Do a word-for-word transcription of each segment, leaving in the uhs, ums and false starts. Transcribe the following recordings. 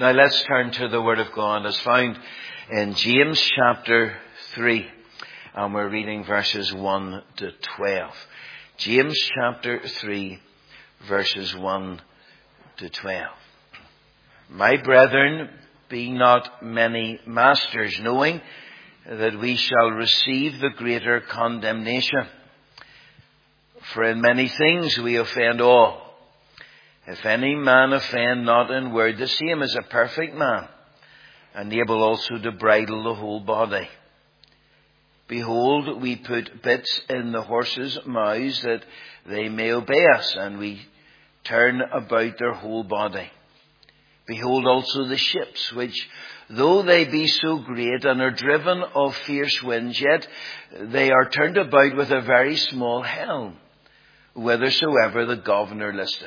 Now let's turn to the Word of God as found in James chapter three. And we're reading verses one to twelve. James chapter three, verses one to twelve. My brethren, be not many masters, knowing that we shall receive the greater condemnation. For in many things we offend all. If any man offend not in word, the same is a perfect man, and able also to bridle the whole body. Behold, we put bits in the horses' mouths that they may obey us, and we turn about their whole body. Behold also the ships, which, though they be so great and are driven of fierce winds, yet they are turned about with a very small helm, whithersoever the governor listeth.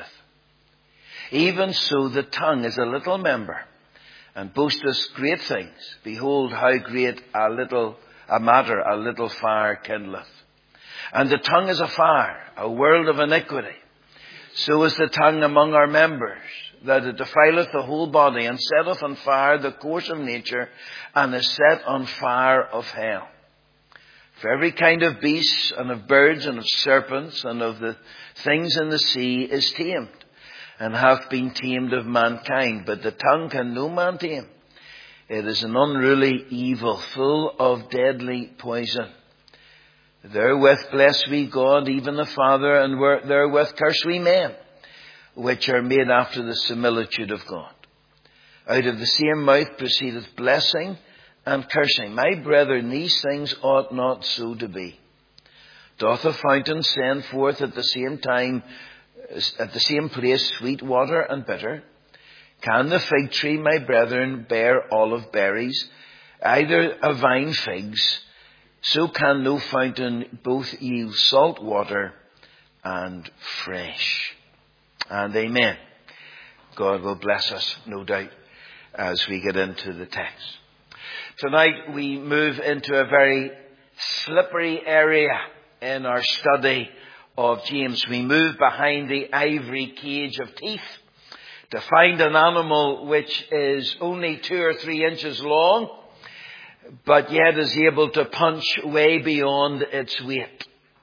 Even so the tongue is a little member, and boasteth great things. Behold, how great a little a matter a little fire kindleth. And the tongue is a fire, a world of iniquity. So is the tongue among our members, that it defileth the whole body, and setteth on fire the course of nature, and is set on fire of hell. For every kind of beasts, and of birds, and of serpents, and of the things in the sea is tamed, and hath been tamed of mankind, but the tongue can no man tame. It is an unruly evil, full of deadly poison. Therewith bless we God, even the Father, and therewith curse we men, which are made after the similitude of God. Out of the same mouth proceedeth blessing and cursing. My brethren, these things ought not so to be. Doth a fountain send forth at the same time at the same place sweet water and bitter? Can the fig tree, my brethren, bear olive berries, either a vine figs? So can no fountain both yield salt water and fresh. And amen. God will bless us, no doubt, as we get into the text. Tonight we move into a very slippery area in our study of James. We move behind the ivory cage of teeth to find an animal which is only two or three inches long, but yet is able to punch way beyond its weight.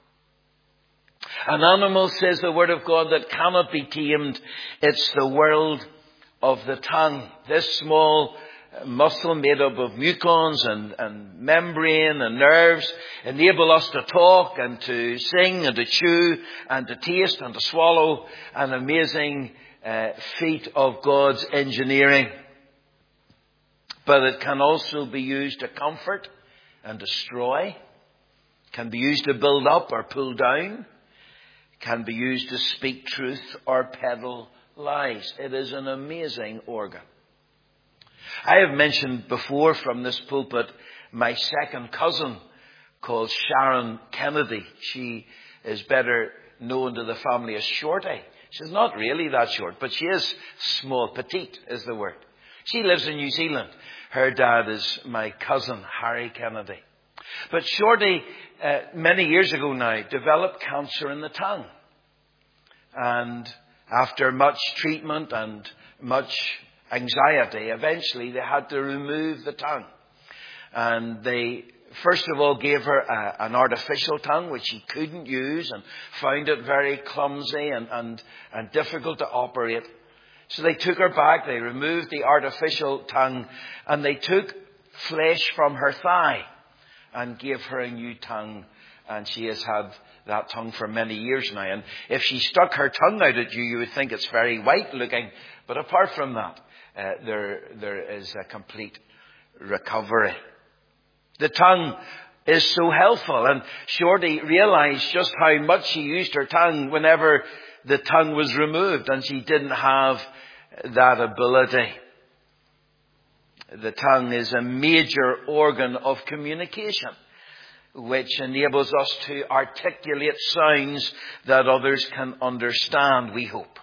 An animal, says the Word of God, that cannot be tamed. It's the world of the tongue. This small muscle made up of mucons and, and membrane and nerves enable us to talk and to sing and to chew and to taste and to swallow, an amazing uh, feat of God's engineering. But it can also be used to comfort and destroy, can be used to build up or pull down, can be used to speak truth or peddle lies. It is an amazing organ. I have mentioned before from this pulpit my second cousin called Sharon Kennedy. She is better known to the family as Shorty. She's not really that short, but she is small, petite is the word. She lives in New Zealand. Her dad is my cousin, Harry Kennedy. But Shorty, uh, many years ago now, developed cancer in the tongue. And after much treatment and much anxiety, eventually they had to remove the tongue. And they, first of all, gave her a, an artificial tongue, which she couldn't use, and found it very clumsy and, and, and difficult to operate. So they took her back, they removed the artificial tongue, and they took flesh from her thigh and gave her a new tongue. And she has had that tongue for many years now. And if she stuck her tongue out at you, you would think it's very white looking. But apart from that, uh, there there is a complete recovery. The tongue is so helpful. And Shorty realized just how much she used her tongue whenever the tongue was removed and she didn't have that ability. The tongue is a major organ of communication, which enables us to articulate sounds that others can understand, we hope.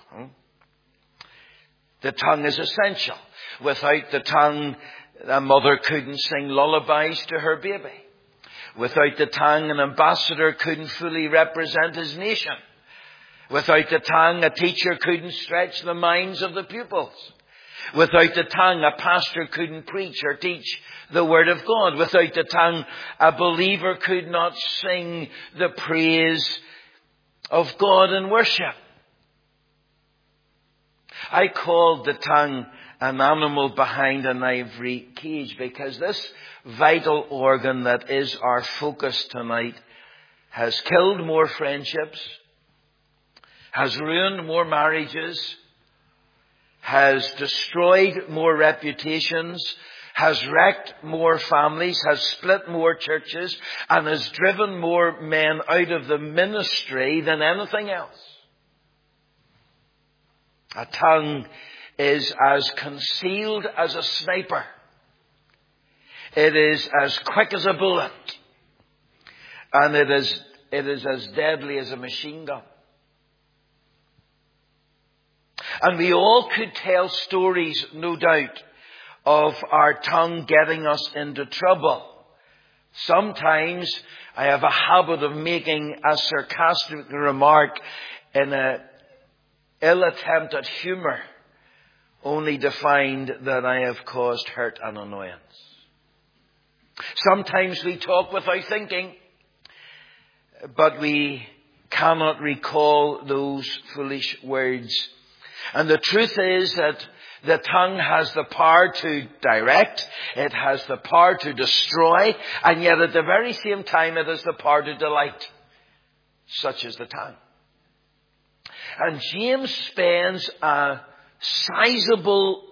The tongue is essential. Without the tongue, a mother couldn't sing lullabies to her baby. Without the tongue, an ambassador couldn't fully represent his nation. Without the tongue, a teacher couldn't stretch the minds of the pupils. Without the tongue, a pastor couldn't preach or teach the Word of God. Without the tongue, a believer could not sing the praise of God in worship. I called the tongue an animal behind an ivory cage because this vital organ that is our focus tonight has killed more friendships, has ruined more marriages, has destroyed more reputations, has wrecked more families, has split more churches, and has driven more men out of the ministry than anything else. A tongue is as concealed as a sniper. It is as quick as a bullet. And it is, it is as deadly as a machine gun. And we all could tell stories, no doubt, of our tongue getting us into trouble. Sometimes I have a habit of making a sarcastic remark in an ill attempt at humour, only to find that I have caused hurt and annoyance. Sometimes we talk without thinking, but we cannot recall those foolish words. And the truth is that the tongue has the power to direct, it has the power to destroy, and yet at the very same time it has the power to delight. Such is the tongue. And James spends a sizable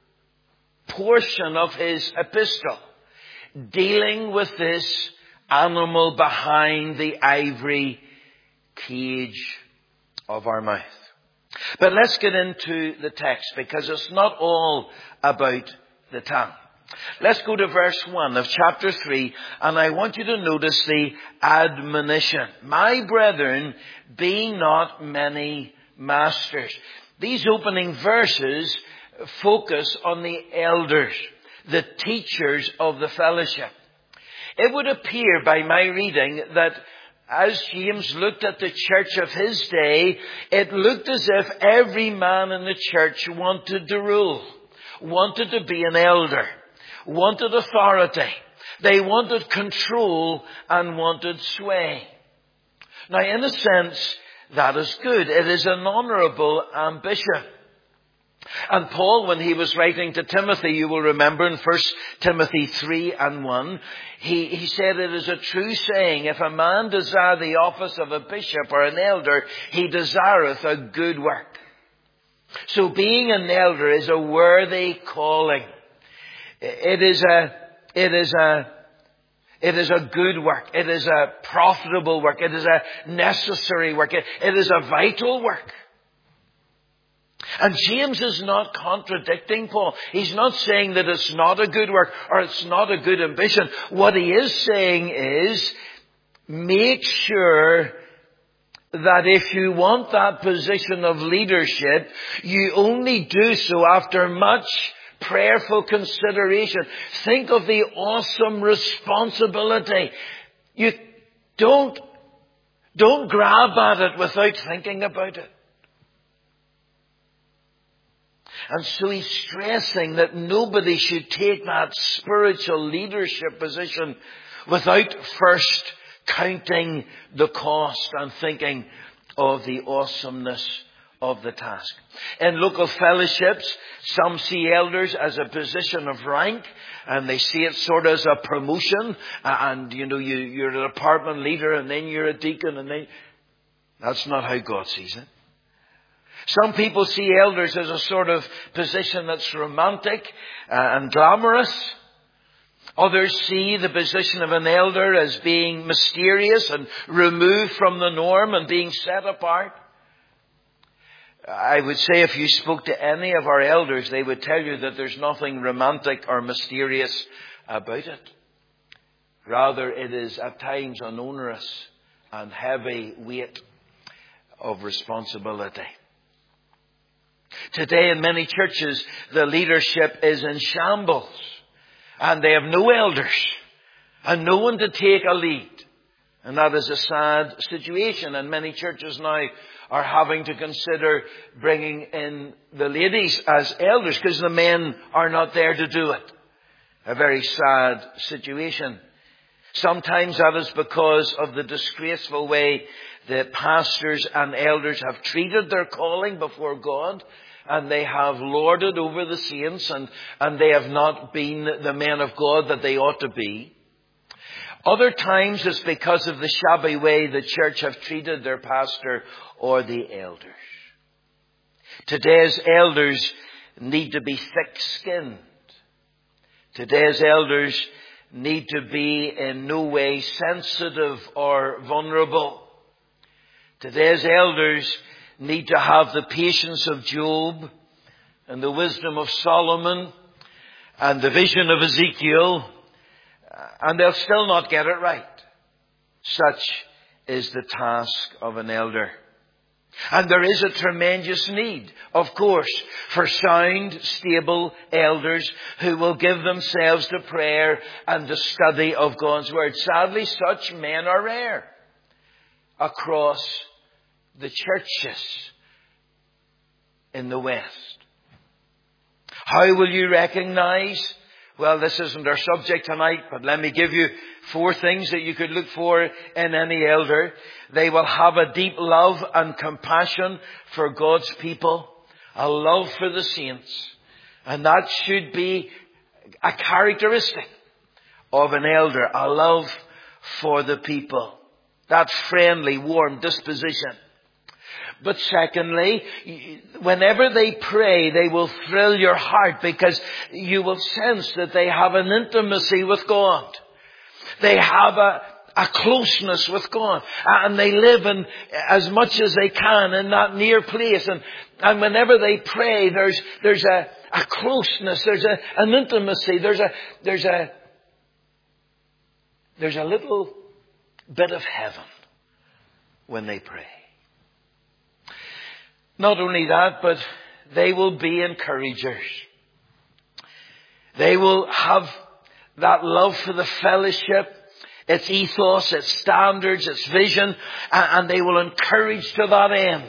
portion of his epistle dealing with this animal behind the ivory cage of our mouth. But let's get into the text, because it's not all about the tongue. Let's go to verse one of chapter three, and I want you to notice the admonition. My brethren, be not many masters. These opening verses focus on the elders, the teachers of the fellowship. It would appear by my reading that as James looked at the church of his day, it looked as if every man in the church wanted to rule, wanted to be an elder, wanted authority. They wanted control and wanted sway. Now, in a sense, that is good. It is an honourable ambition. And Paul, when he was writing to Timothy, you will remember in First Timothy three and one, he, he said, it is a true saying, if a man desire the office of a bishop or an elder, he desireth a good work. So being an elder is a worthy calling. It is a, it is a, it is a good work. It is a profitable work. It is a necessary work. It, it is a vital work. And James is not contradicting Paul. He's not saying that it's not a good work or it's not a good ambition. What he is saying is, make sure that if you want that position of leadership, you only do so after much prayerful consideration. Think of the awesome responsibility. You don't, don't grab at it without thinking about it. And so he's stressing that nobody should take that spiritual leadership position without first counting the cost and thinking of the awesomeness of the task. In local fellowships, some see elders as a position of rank, and they see it sort of as a promotion. And, you know, you, you're a department leader, and then you're a deacon, and then... That's not how God sees it. Some people see elders as a sort of position that's romantic and glamorous. Others see the position of an elder as being mysterious and removed from the norm and being set apart. I would say if you spoke to any of our elders, they would tell you that there's nothing romantic or mysterious about it. Rather, it is at times an onerous and heavy weight of responsibility. Today in many churches, the leadership is in shambles. And they have no elders. And no one to take a lead. And that is a sad situation. And many churches now are having to consider bringing in the ladies as elders because the men are not there to do it. A very sad situation. Sometimes that is because of the disgraceful way the pastors and elders have treated their calling before God, and they have lorded over the saints, and, and they have not been the men of God that they ought to be. Other times it's because of the shabby way the church have treated their pastor or the elders. Today's elders need to be thick-skinned. Today's elders need to be in no way sensitive or vulnerable. Today's elders need to have the patience of Job and the wisdom of Solomon and the vision of Ezekiel, and they'll still not get it right. Such is the task of an elder. And there is a tremendous need, of course, for sound, stable elders who will give themselves to prayer and the study of God's Word. Sadly, such men are rare across the churches in the West. How will you recognize? Well, this isn't our subject tonight, but let me give you four things that you could look for in any elder. They will have a deep love and compassion for God's people, a love for the saints, and that should be a characteristic of an elder, a love for the people, that friendly, warm disposition. But secondly, whenever they pray, they will thrill your heart because you will sense that they have an intimacy with God. They have a, a closeness with God. And they live in as much as they can in that near place. And, and whenever they pray, there's, there's a, a closeness, there's a, an intimacy, there's a, there's a, there's a little bit of heaven when they pray. Not only that, but they will be encouragers. They will have that love for the fellowship, its ethos, its standards, its vision, and they will encourage to that end.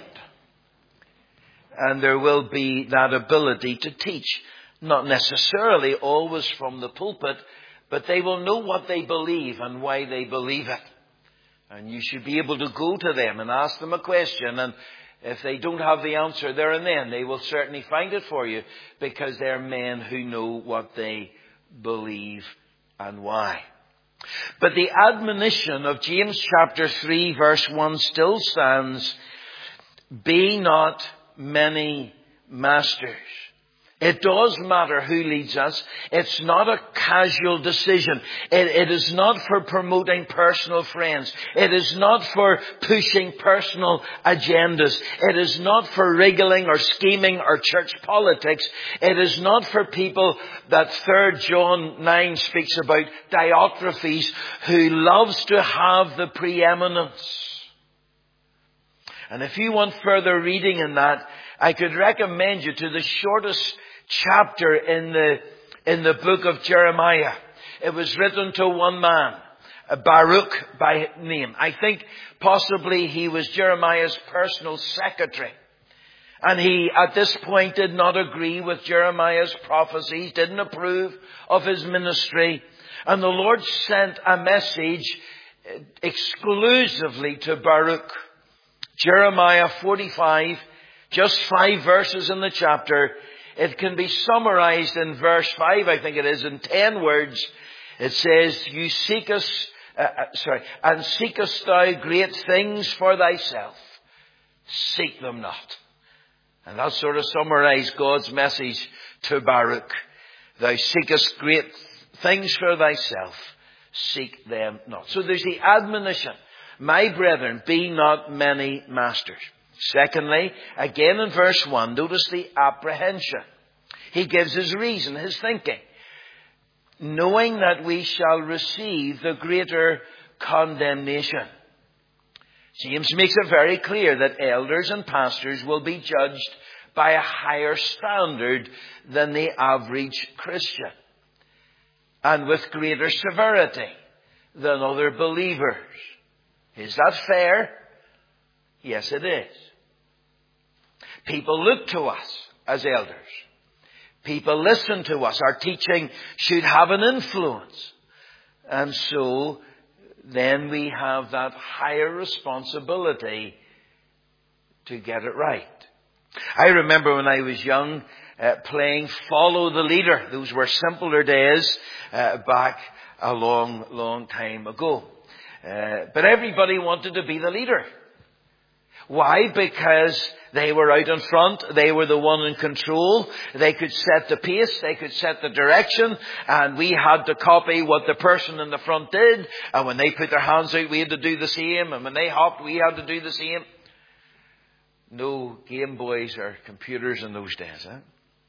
And there will be that ability to teach, not necessarily always from the pulpit, but they will know what they believe and why they believe it. And you should be able to go to them and ask them a question, and if they don't have the answer there and then, they will certainly find it for you because they're men who know what they believe and why. But the admonition of James chapter three verse one still stands. Be not many masters. It does matter who leads us. It's not a casual decision. It, it is not for promoting personal friends. It is not for pushing personal agendas. It is not for wriggling or scheming or church politics. It is not for people that Third John nine speaks about, Diotrephes, who loves to have the preeminence. And if you want further reading in that, I could recommend you to the shortest chapter in the in the book of Jeremiah. It was written to one man, Baruch by name. I think possibly he was Jeremiah's personal secretary. And he, at this point, did not agree with Jeremiah's prophecies, didn't approve of his ministry. And the Lord sent a message exclusively to Baruch. Jeremiah forty-five, just five verses in the chapter. It can be summarized in verse five, I think it is, in ten words. It says, you seekest, uh, uh, sorry, and seekest thou great things for thyself? Seek them not. And that sort of summarized God's message to Baruch. Thou seekest great things for thyself? Seek them not. So there's the admonition. My brethren, be not many masters. Secondly, again in verse one, notice the apprehension. He gives his reason, his thinking. Knowing that we shall receive the greater condemnation. James makes it very clear that elders and pastors will be judged by a higher standard than the average Christian. And with greater severity than other believers. Is that fair? Yes, it is. People look to us as elders. People listen to us. Our teaching should have an influence. And so then we have that higher responsibility to get it right. I remember when I was young uh, playing Follow the Leader. Those were simpler days uh, back a long, long time ago. Uh, but everybody wanted to be the leader. Why? Because they were out in front. They were the one in control. They could set the pace. They could set the direction. And we had to copy what the person in the front did. And when they put their hands out, we had to do the same. And when they hopped, we had to do the same. No Game Boys or computers in those days. Eh?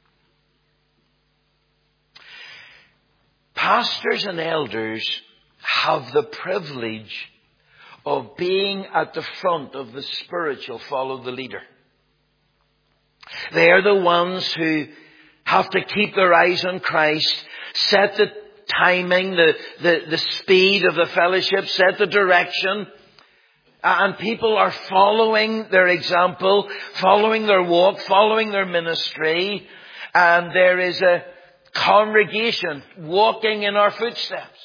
Pastors and elders have the privilege of being at the front of the spiritual follow the leader. They are the ones who have to keep their eyes on Christ, set the timing, the, the, the speed of the fellowship, set the direction. And people are following their example, following their walk, following their ministry. And there is a congregation walking in our footsteps.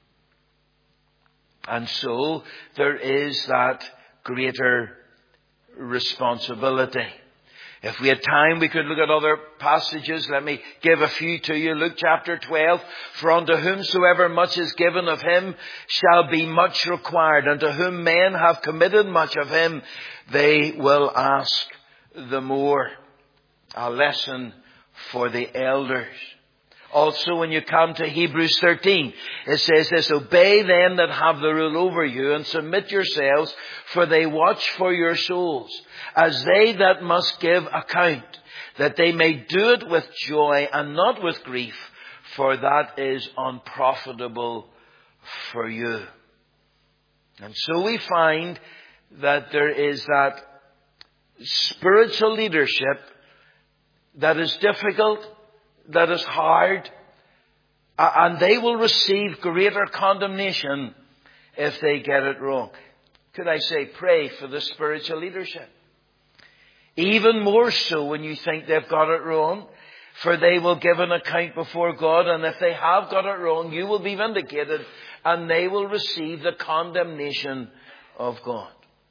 And so there is that greater responsibility. If we had time, we could look at other passages. Let me give a few to you. Luke chapter twelve. For unto whomsoever much is given of him shall be much required. And to whom men have committed much of him, they will ask the more. A lesson for the elders. Also, when you come to Hebrews thirteen, it says this, obey them that have the rule over you and submit yourselves, for they watch for your souls, as they that must give account, that they may do it with joy and not with grief, for that is unprofitable for you. And so we find that there is that spiritual leadership that is difficult, that is hard, and they will receive greater condemnation if they get it wrong. Could I say, pray for the spiritual leadership. Even more so when you think they've got it wrong, for they will give an account before God, and if they have got it wrong, you will be vindicated, and they will receive the condemnation of God.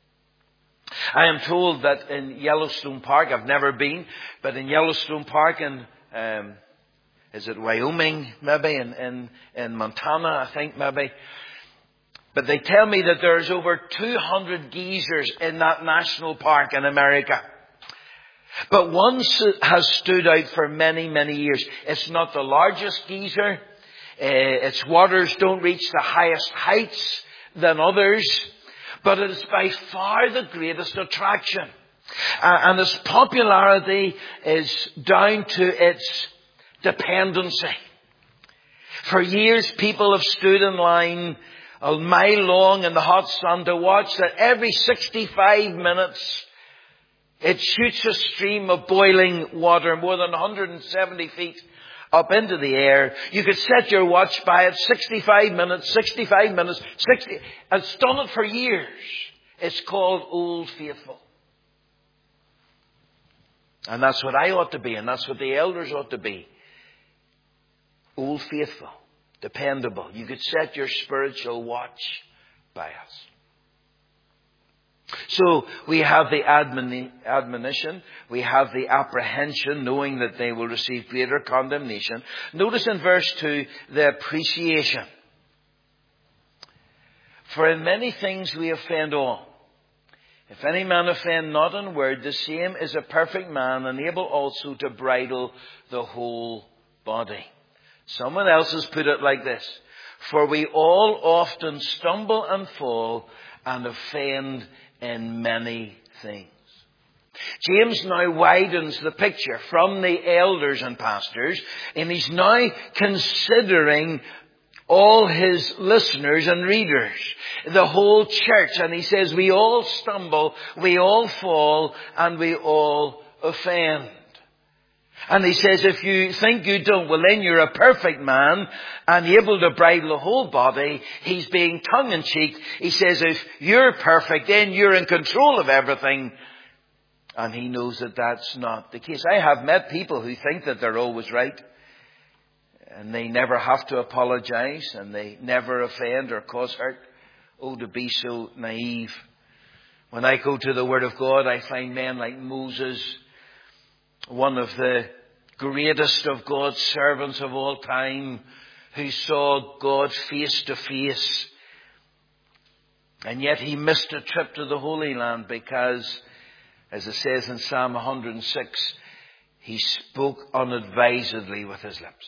I am told that in Yellowstone Park, I've never been, but in Yellowstone Park in Um, is it Wyoming, maybe, in, in, in Montana, I think, maybe. But they tell me that there's over two hundred geysers in that national park in America. But one has stood out for many, many years. It's not the largest geyser. Uh, its waters don't reach the highest heights than others. But it is by far the greatest attraction. Uh, and its popularity is down to its dependency. For years, people have stood in line a mile long in the hot sun to watch that every sixty-five minutes it shoots a stream of boiling water more than one hundred seventy feet up into the air. You could set your watch by it, sixty-five minutes, sixty-five minutes, sixty. It's done it for years. It's called Old Faithful. And that's what I ought to be, and that's what the elders ought to be. Old Faithful, dependable. You could set your spiritual watch by us. So we have the admoni- admonition, we have the apprehension, knowing that they will receive greater condemnation. Notice in verse two, the appreciation. For in many things we offend all. If any man offend not in word, the same is a perfect man, and able also to bridle the whole body. Someone else has put it like this. For we all often stumble and fall and offend in many things. James now widens the picture from the elders and pastors, and he's now considering all his listeners and readers, the whole church. And he says, we all stumble, we all fall, and we all offend. And he says, if you think you don't, well then you're a perfect man and able to bridle the whole body. He's being tongue-in-cheek. He says, if you're perfect, then you're in control of everything. And he knows that that's not the case. I have met people who think that they're always right. And they never have to apologize. And they never offend or cause hurt. Oh, to be so naive. When I go to the Word of God, I find men like Moses, one of the greatest of God's servants of all time, who saw God face to face. And yet he missed a trip to the Holy Land because, as it says in Psalm one hundred six, he spoke unadvisedly with his lips.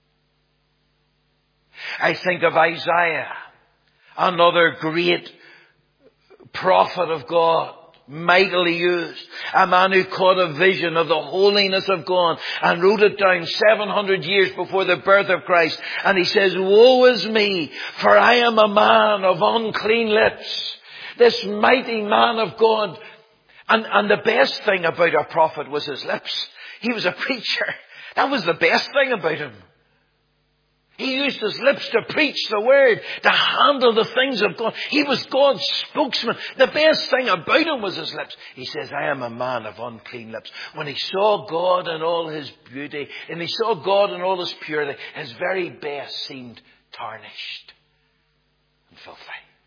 I think of Isaiah, another great prophet of God, mightily used. A man who caught a vision of the holiness of God and wrote it down seven hundred years before the birth of Christ. And he says, "Woe is me, for I am a man of unclean lips." This mighty man of God. And, and the best thing about a prophet was his lips. He was a preacher. That was the best thing about him. He used his lips to preach the word, to handle the things of God. He was God's spokesman. The best thing about him was his lips. He says, "I am a man of unclean lips." When he saw God in all his beauty, and he saw God in all his purity, his very best seemed tarnished and filthy.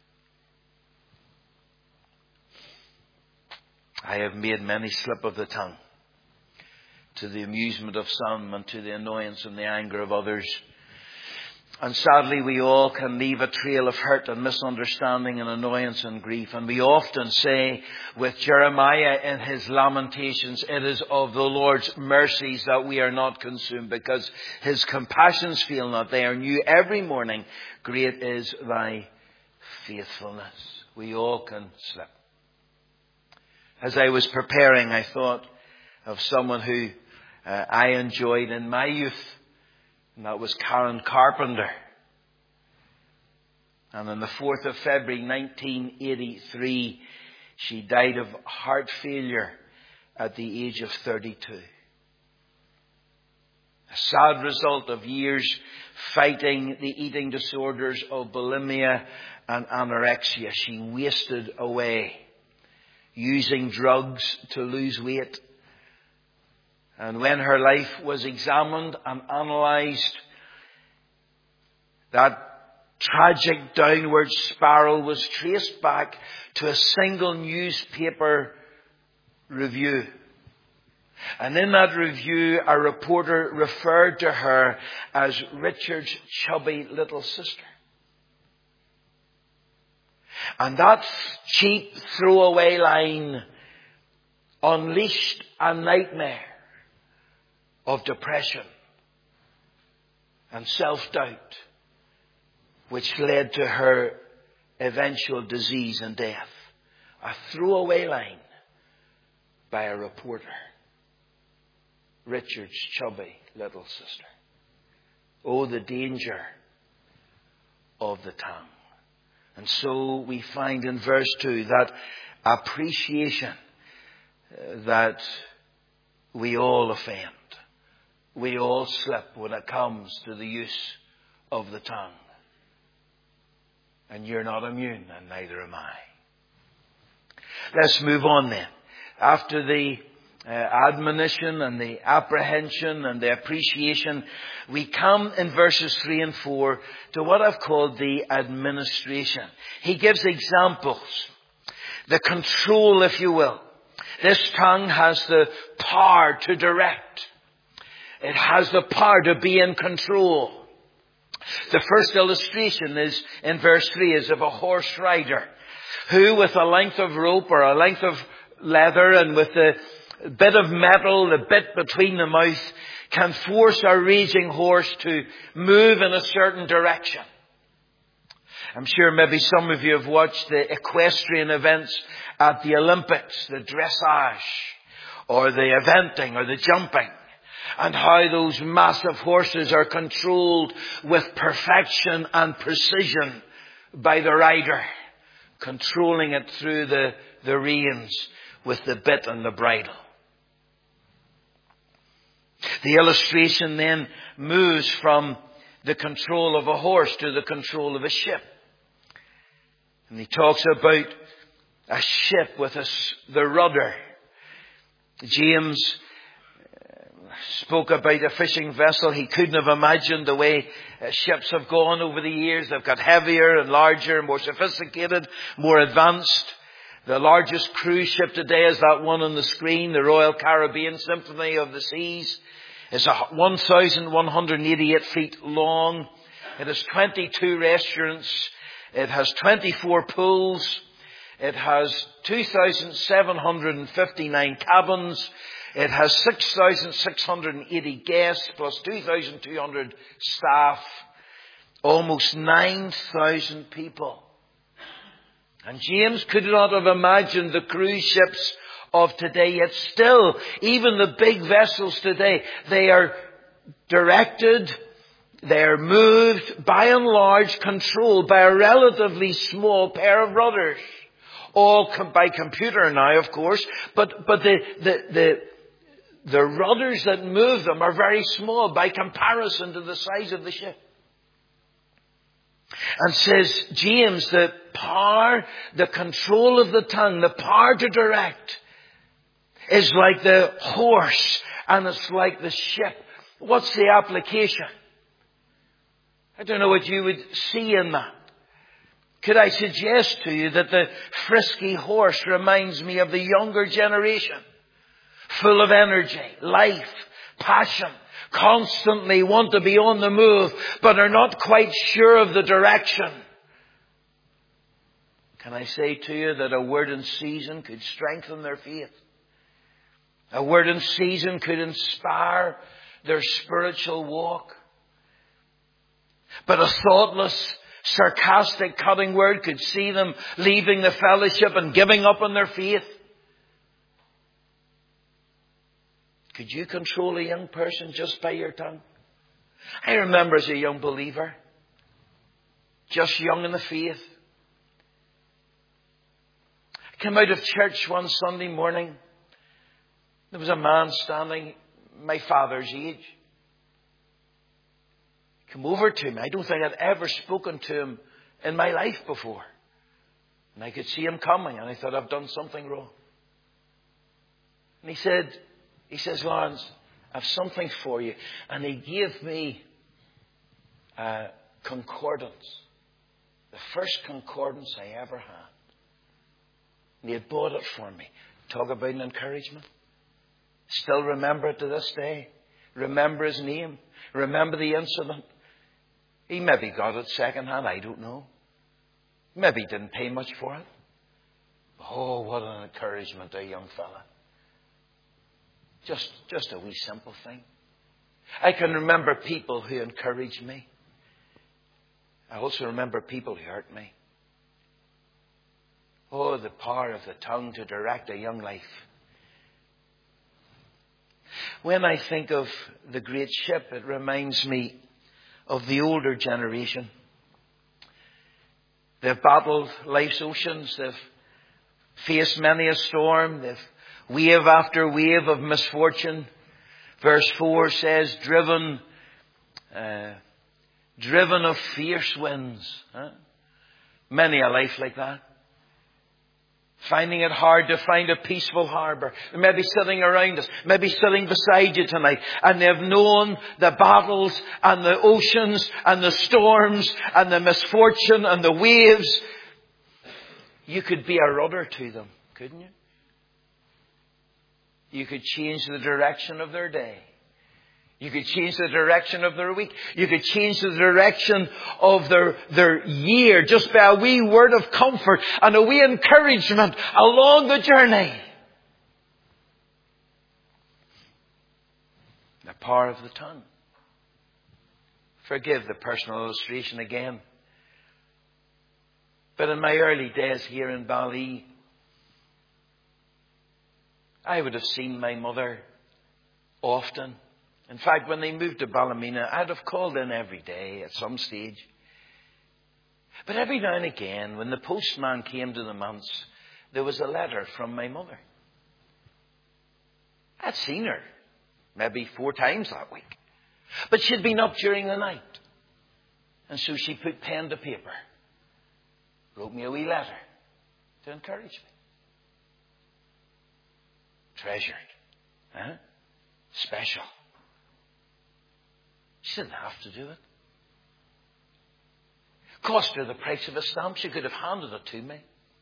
I have made many slip of the tongue, to the amusement of some and to the annoyance and the anger of others. And sadly, we all can leave a trail of hurt and misunderstanding and annoyance and grief. And we often say with Jeremiah in his Lamentations, "It is of the Lord's mercies that we are not consumed, because his compassions fail not. They are new every morning. Great is thy faithfulness." We all can slip. As I was preparing, I thought of someone who uh, I enjoyed in my youth. And that was Karen Carpenter. And on the fourth of February nineteen eighty-three, she died of heart failure at the age of thirty-two. A sad result of years fighting the eating disorders of bulimia and anorexia. She wasted away using drugs to lose weight. And when her life was examined and analysed, that tragic downward spiral was traced back to a single newspaper review. And in that review, a reporter referred to her as Richard's chubby little sister. And that cheap throwaway line unleashed a nightmare of depression and self-doubt, which led to her eventual disease and death. A throwaway line by a reporter. Richard's chubby little sister. Oh, the danger of the tongue. And so we find in verse two that appreciation that we all offend. We all slip when it comes to the use of the tongue. And you're not immune, and neither am I. Let's move on then. After the uh, admonition and the apprehension and the appreciation, we come in verses three and four to what I've called the administration. He gives examples. The control, if you will. This tongue has the power to direct. It has the power to be in control. The first illustration is in verse three is of a horse rider who, with a length of rope or a length of leather and with the bit of metal, the bit between the mouth, can force a raging horse to move in a certain direction. I'm sure maybe some of you have watched the equestrian events at the Olympics, the dressage or the eventing or the jumping. And how those massive horses are controlled with perfection and precision by the rider, controlling it through the, the reins with the bit and the bridle. The illustration then moves from the control of a horse to the control of a ship. And he talks about a ship with a, the rudder. James spoke about a fishing vessel. He couldn't have imagined the way ships have gone over the years. They've got heavier and larger, more sophisticated, more advanced. The largest cruise ship today is that one on the screen, the Royal Caribbean Symphony of the Seas. It's one thousand one hundred eighty-eight feet long. It has twenty-two restaurants. It has twenty-four pools. It has two thousand seven hundred fifty-nine cabins. It has six thousand six hundred eighty guests plus two thousand two hundred staff. Almost nine thousand people. And James could not have imagined the cruise ships of today. Yet still, even the big vessels today, they are directed, they are moved, by and large, controlled by a relatively small pair of rudders. All com- by computer now, of course, but, but the, the, the, the rudders that move them are very small by comparison to the size of the ship. And says James, the power, the control of the tongue, the power to direct is like the horse and it's like the ship. What's the application? I don't know what you would see in that. Could I suggest to you that the frisky horse reminds me of the younger generation? Full of energy, life, passion, constantly want to be on the move, but are not quite sure of the direction. Can I say to you that a word in season could strengthen their faith? A word in season could inspire their spiritual walk. But a thoughtless, sarcastic, cutting word could see them leaving the fellowship and giving up on their faith. Could you control a young person just by your tongue? I remember as a young believer, just young in the faith, I came out of church one Sunday morning. There was a man standing my father's age. He came over to me. I don't think I'd ever spoken to him in my life before. And I could see him coming and I thought, I've done something wrong. And he said, He says, Lawrence, I have something for you. And he gave me a concordance. The first concordance I ever had. And he had bought it for me. Talk about an encouragement. Still remember it to this day. Remember his name. Remember the incident. He maybe got it second hand. I don't know. Maybe didn't pay much for it. Oh, what an encouragement to a young fella. Just, just a wee simple thing. I can remember people who encouraged me. I also remember people who hurt me. Oh, the power of the tongue to direct a young life. When I think of the great ship, it reminds me of the older generation. They've battled life's oceans. They've faced many a storm. They've wave after wave of misfortune. Verse four says, driven, uh, driven of fierce winds. Huh? Many a life like that. Finding it hard to find a peaceful harbour. Maybe sitting around us, maybe sitting beside you tonight. And they've known the battles and the oceans and the storms and the misfortune and the waves. You could be a rudder to them, couldn't you? You could change the direction of their day. You could change the direction of their week. You could change the direction of their, their year just by a wee word of comfort and a wee encouragement along the journey. The power of the tongue. Forgive the personal illustration again. But in my early days here in Bali, I would have seen my mother often. In fact, when they moved to Ballymena, I'd have called in every day at some stage. But every now and again, when the postman came to the manse, there was a letter from my mother. I'd seen her maybe four times that week. But she'd been up during the night. And so she put pen to paper, wrote me a wee letter to encourage me. Treasured. Huh? Special. She didn't have to do it. Cost her the price of a stamp. She could have handed it to me.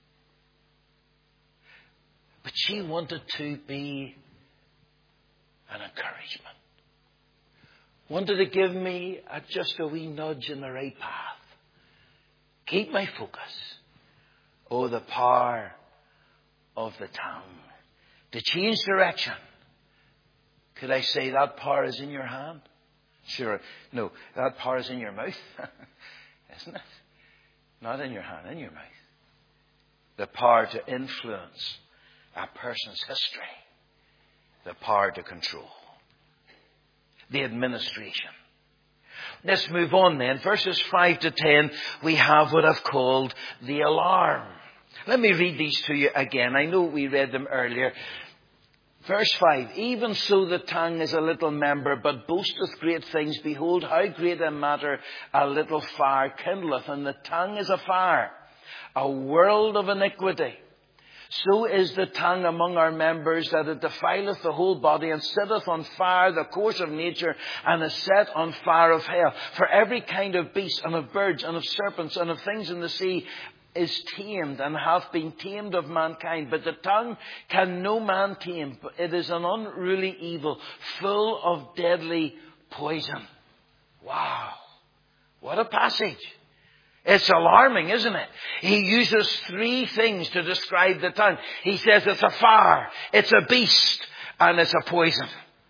But she wanted to be an encouragement. Wanted to give me a, just a wee nudge in the right path. Keep my focus. Oh, the power of the tongue. To change direction. Could I say that power is in your hand? Sure. No, that power is in your mouth. Isn't it? Not in your hand, in your mouth. The power to influence a person's history. The power to control. The administration. Let's move on then. Verses five to ten, we have what I've called the alarm. Let me read these to you again. I know we read them earlier. Verse five, even so the tongue is a little member, but boasteth great things. Behold, how great a matter a little fire kindleth. And the tongue is a fire, a world of iniquity. So is the tongue among our members, that it defileth the whole body, and setteth on fire the course of nature, and is set on fire of hell. For every kind of beast, and of birds, and of serpents, and of things in the sea, is tamed, and hath been tamed of mankind. But the tongue can no man tame. It is an unruly evil, full of deadly poison. Wow. What a passage. It's alarming, isn't it? He uses three things to describe the tongue. He says it's a fire, it's a beast, and it's a poison.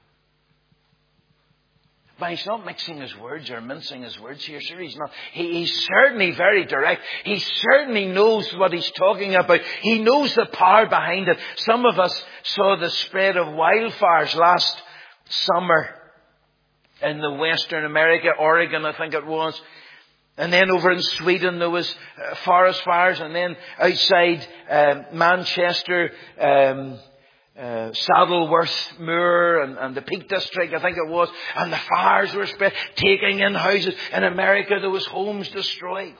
But he's not mixing his words or mincing his words here, sir. He's not. He, he's certainly very direct. He certainly knows what he's talking about. He knows the power behind it. Some of us saw the spread of wildfires last summer in the Western America, Oregon, I think it was. And then over in Sweden there was uh, forest fires, and then outside uh, Manchester, um, uh, Saddleworth Moor and, and the Peak District, I think it was, and the fires were spread, taking in houses. In America there was homes destroyed.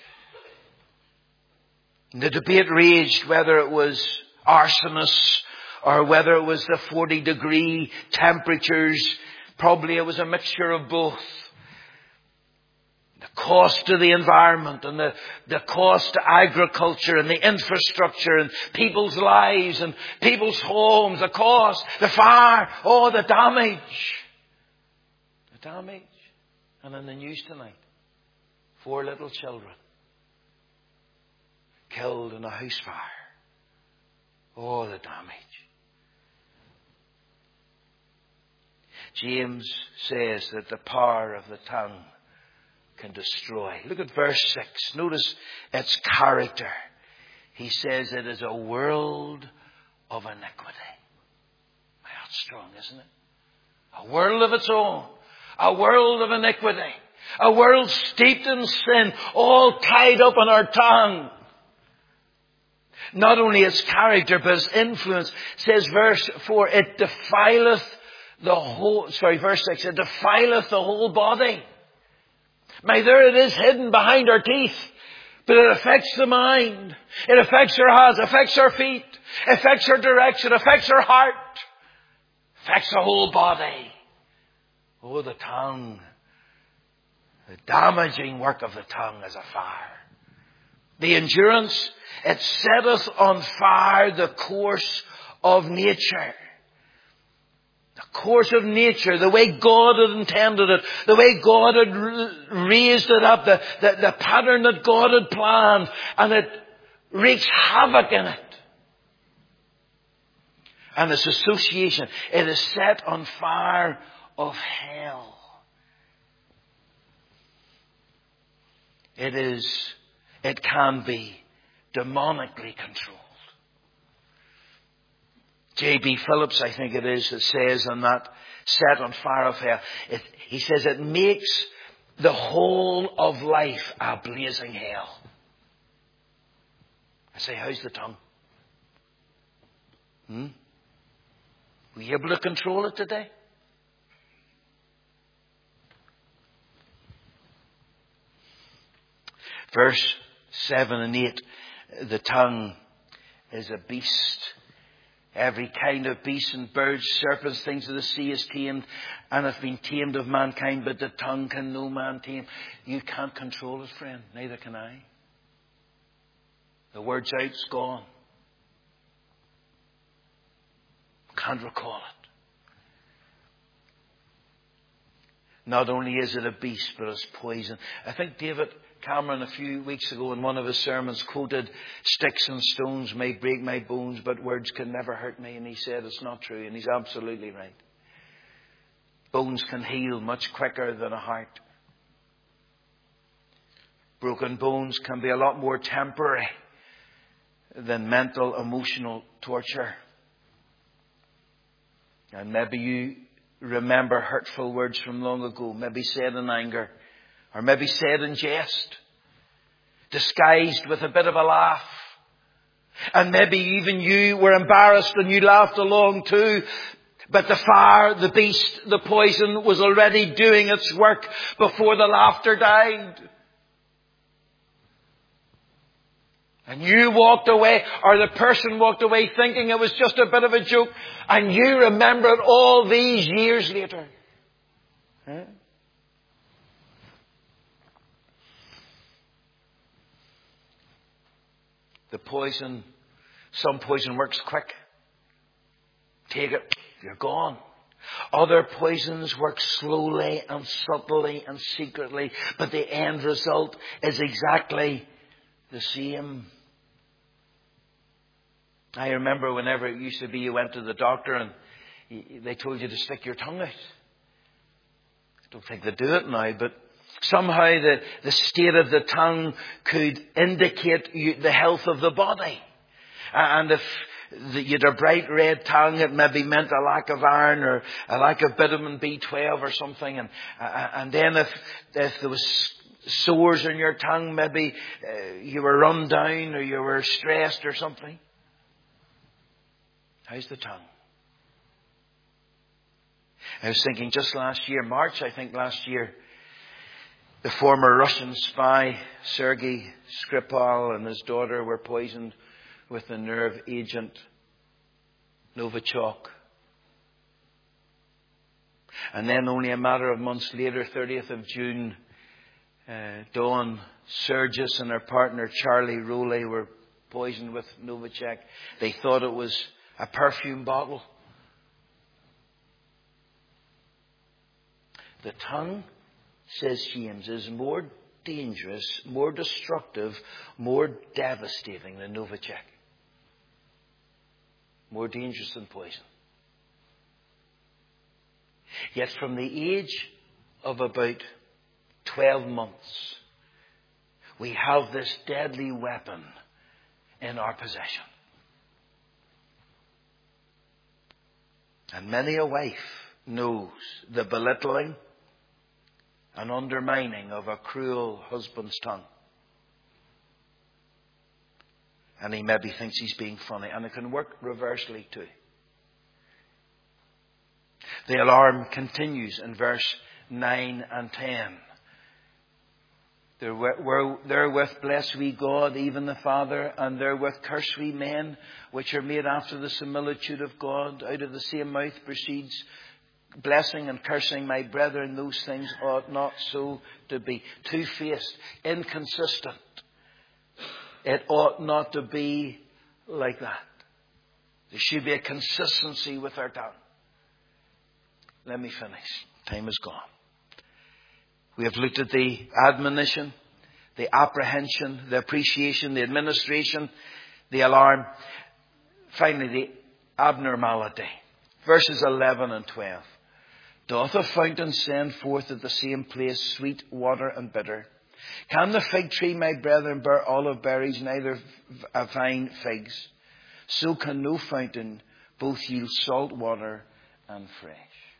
And the debate raged whether it was arsonists or whether it was the forty degree temperatures. Probably it was a mixture of both. The cost to the environment, and the, the cost to agriculture and the infrastructure and people's lives and people's homes, the cost, the fire, oh, the damage. The damage. And in the news tonight, four little children killed in a house fire. Oh, the damage. James says that the power of the tongue can destroy. Look at verse six. Notice its character. He says it is a world of iniquity. That's strong, isn't it? A world of its own. A world of iniquity. A world steeped in sin, all tied up in our tongue. Not only its character, but its influence. Says verse four, it defileth the whole, sorry, verse six, it defileth the whole body. Now there it is, hidden behind our teeth. But it affects the mind. It affects our hands, affects our feet, affects our direction, affects our heart, affects the whole body. Oh, the tongue. The damaging work of the tongue is a fire. The endurance, it setteth on fire the course of nature. The course of nature, the way God had intended it, the way God had raised it up, the, the, the pattern that God had planned, and it wreaks havoc in it. And its association, it is set on fire of hell. It is, it can be demonically controlled. J B Phillips, I think it is, that says on that set on fire of hell, it, he says it makes the whole of life a blazing hell. I say, how's the tongue? Hmm? Were you able to control it today? Verse seven and eight, the tongue is a beast. Every kind of beast and birds, serpents, things of the sea is tamed and have been tamed of mankind, but the tongue can no man tame. You can't control it, friend. Neither can I. The word's out, it's gone. Can't recall it. Not only is it a beast, but it's poison. I think David Cameron a few weeks ago in one of his sermons quoted, "Sticks and stones may break my bones, but words can never hurt me." And he said it's not true, and he's absolutely right. Bones can heal much quicker than a heart. Broken bones can be a lot more temporary than mental, emotional torture. And maybe you remember hurtful words from long ago, maybe said in anger, or maybe said in jest, disguised with a bit of a laugh. And maybe even you were embarrassed and you laughed along too. But the fire, the beast, the poison was already doing its work before the laughter died. And you walked away, or the person walked away thinking it was just a bit of a joke. And you remember it all these years later. Huh? The poison, some poison works quick. Take it, you're gone. Other poisons work slowly and subtly and secretly, but the end result is exactly the same. I remember whenever it used to be you went to the doctor and they told you to stick your tongue out. I don't think they do it now, but somehow the, the state of the tongue could indicate you, the health of the body. And if the, you had a bright red tongue, it maybe meant a lack of iron or a lack of vitamin B twelve or something. And, and then if, if there was sores in your tongue, maybe uh, you were run down or you were stressed or something. How's the tongue? I was thinking just last year, March, I think last year, the former Russian spy, Sergei Skripal, and his daughter were poisoned with the nerve agent Novichok. And then only a matter of months later, thirtieth of June, uh, Dawn Sturgis and her partner Charlie Rowley were poisoned with Novichok. They thought it was a perfume bottle. The tongue, says James, is more dangerous, more destructive, more devastating than Novichok. More dangerous than poison. Yet from the age of about twelve months, we have this deadly weapon in our possession. And many a wife knows the belittling and undermining of a cruel husband's tongue. And he maybe thinks he's being funny. And it can work reversely too. The alarm continues in verse nine and ten. Therewith bless we God, even the Father, and therewith curse we men, which are made after the similitude of God. Out of the same mouth proceeds blessing and cursing. My brethren, those things ought not so to be. Two-faced, inconsistent. It ought not to be like that. There should be a consistency with our tongue. Let me finish. Time is gone. We have looked at the admonition, the apprehension, the appreciation, the administration, the alarm. Finally, the abnormality. Verses eleven and twelve. Doth a fountain send forth at the same place sweet water and bitter? Can the fig tree, my brethren, bear olive berries, neither a vine figs? So can no fountain both yield salt water and fresh.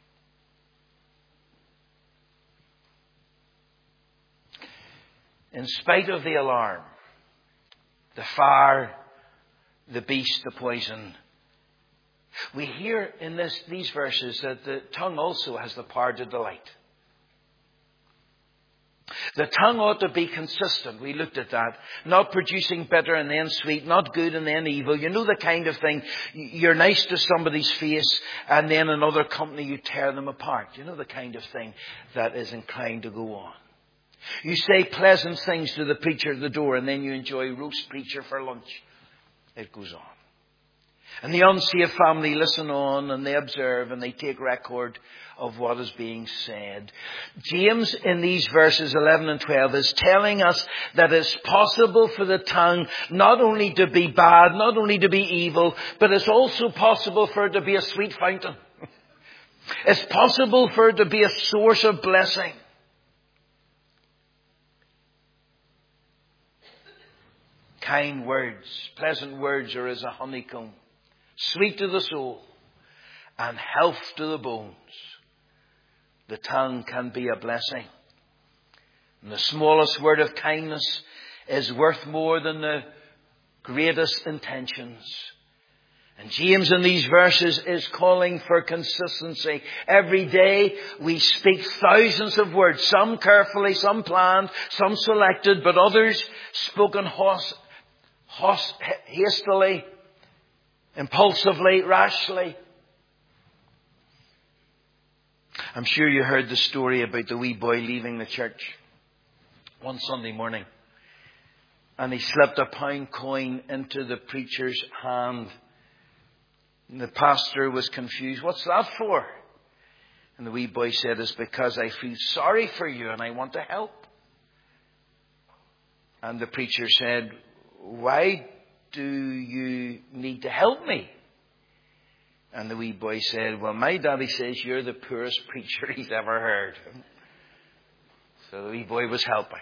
In spite of the alarm, the fire, the beast, the poison, we hear in this, these verses that the tongue also has the power to delight. The tongue ought to be consistent. We looked at that. Not producing bitter and then sweet, not good and then evil. You know the kind of thing. You're nice to somebody's face and then another company you tear them apart. You know the kind of thing that is inclined to go on. You say pleasant things to the preacher at the door and then you enjoy roast preacher for lunch. It goes on. And the unsaved family listen on and they observe and they take record of what is being said. James in these verses eleven and twelve is telling us that it's possible for the tongue not only to be bad, not only to be evil, but it's also possible for it to be a sweet fountain. It's possible for it to be a source of blessing. Kind words, pleasant words are as a honeycomb, sweet to the soul and health to the bones. The tongue can be a blessing. And the smallest word of kindness is worth more than the greatest intentions. And James in these verses is calling for consistency. Every day we speak thousands of words, some carefully, some planned, some selected, but others spoken hos- hos- hastily, impulsively, rashly. I'm sure you heard the story about the wee boy leaving the church one Sunday morning. And he slipped a pound coin into the preacher's hand. And the pastor was confused. What's that for? And the wee boy said, it's because I feel sorry for you and I want to help. And the preacher said, why do you need to help me? And the wee boy said, well, my daddy says you're the poorest preacher he's ever heard. So the wee boy was helping.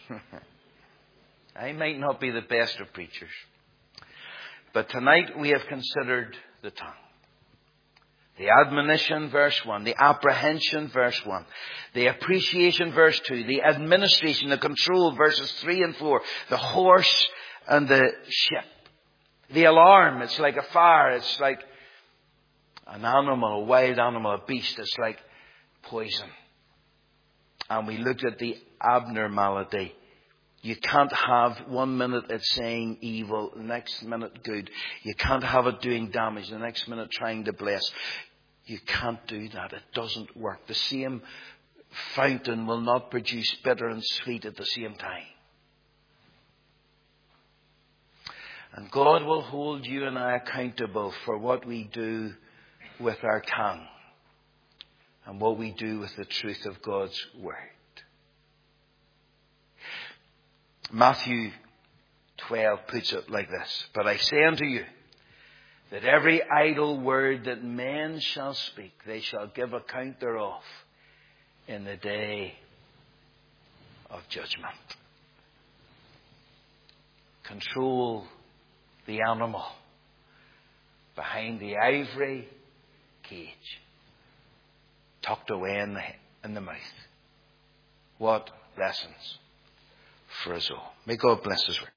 I might not be the best of preachers. But tonight we have considered the tongue. The admonition, verse one. The apprehension, verse one. The appreciation, verse two. The administration, the control, verses three and four. The horse and the ship. The alarm, it's like a fire. It's like an animal, a wild animal, a beast. It's like poison. And we looked at the abnormality. You can't have one minute it's saying evil, the next minute good. You can't have it doing damage, the next minute trying to bless. You can't do that. It doesn't work. The same fountain will not produce bitter and sweet at the same time. And God will hold you and I accountable for what we do with our tongue and what we do with the truth of God's word. Matthew twelve puts it like this. But I say unto you that every idle word that men shall speak, they shall give account thereof in the day of judgment. Control the animal behind the ivory cage, tucked away in the, in the mouth. What lessons for us all. May God bless us.